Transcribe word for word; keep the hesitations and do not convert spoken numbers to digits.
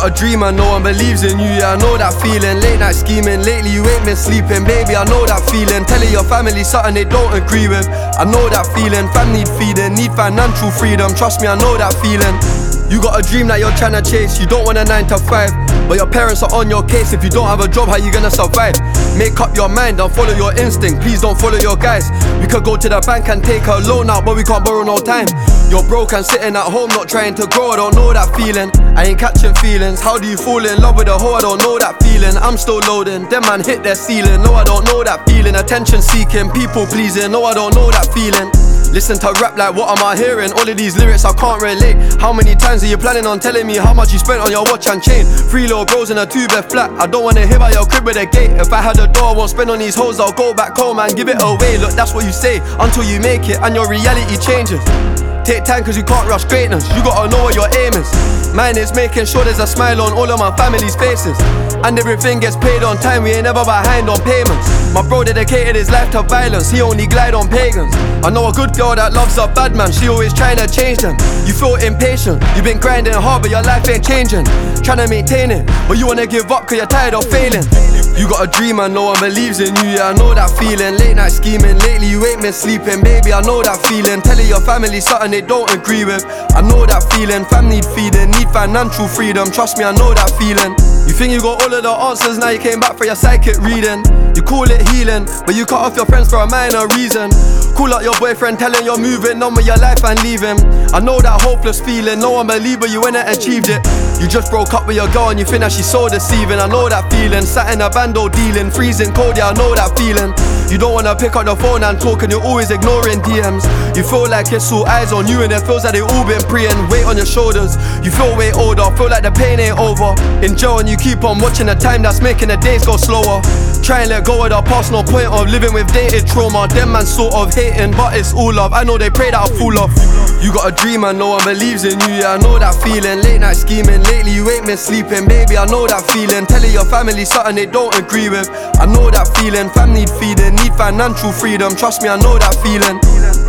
got a dream and no one believes in you, yeah, I know that feeling. Late night scheming, lately you ain't been sleeping. Baby, I know that feeling. Telling your family something they don't agree with. I know that feeling. Fam need feeding, need financial freedom. Trust me, I know that feeling. You got a dream that you're trying to chase. You don't want a nine to five, but your parents are on your case. If you don't have a job, how you gonna survive? Make up your mind and follow your instinct. Please don't follow your guys. We could go to the bank and take a loan out, but we can't borrow no time. You're broke and sitting at home not trying to grow. I don't know that feeling. I ain't catching feelings. How do you fall in love with a hoe? I don't know that feeling. I'm still loading. Them man hit their ceiling. No, I don't know that feeling. Attention seeking, people pleasing. No, I don't know that feeling. Listen to rap like what am I hearing? All of these lyrics I can't relate. How many times are you planning on telling me how much you spent on your watch and chain? Three little bros in a two-bed flat. I don't wanna hear about your crib with a gate. If I had a door, I won't spend on these hoes. I'll go back home and give it away. Look, that's what you say until you make it and your reality changes. Take time cause you can't rush greatness. You gotta know what your aim is. Mine is making sure there's a smile on all of my family's faces, and everything gets paid on time. We ain't never behind on payments. My bro dedicated his life to violence. He only glide on pagans. I know a good girl that loves a bad man. She always trying to change them. You feel impatient. You've been grinding hard but your life ain't changing. Trying to maintain it, but you wanna give up cause you're tired of failing. You got a dream and no one believes in you, yeah, I know that feeling. Late night scheming, lately you ain't been sleeping. Baby, I know that feeling. Telling your family something they don't agree with. I know that feeling. Fam need feeding, need financial freedom. Trust me, I know that feeling. You think you got all of the answers, now you came back for your psychic reading. You call it healing, but you cut off your friends for a minor reason. Call up your boyfriend, tell him you're moving on with your life and leave him. I know that hopeless feeling, no one believe but you went and achieved it. You just broke up with your girl and you think that she's so deceiving. I know that feeling, sat in a bando dealing, freezing cold, yeah, I know that feeling. You don't wanna pick up the phone and talk and you're always ignoring D Ms. You feel like it's all eyes on you and it feels like they all been preying. Weight on your shoulders, you feel way older, feel like the pain ain't over. In jail and you keep on watching the time that's making the days go slower. Try and let go of the past, no point of living with dated trauma. Them man sort of hating, but it's all love. I know they pray that I'll fall off. You got a dream and no one believes in you, yeah, I know that feeling. Late night scheming, lately you ain't been sleeping. Baby, I know that feeling. Telling your family something they don't agree with. I know that feeling. Fam need feeding, need financial freedom. Trust me, I know that feeling.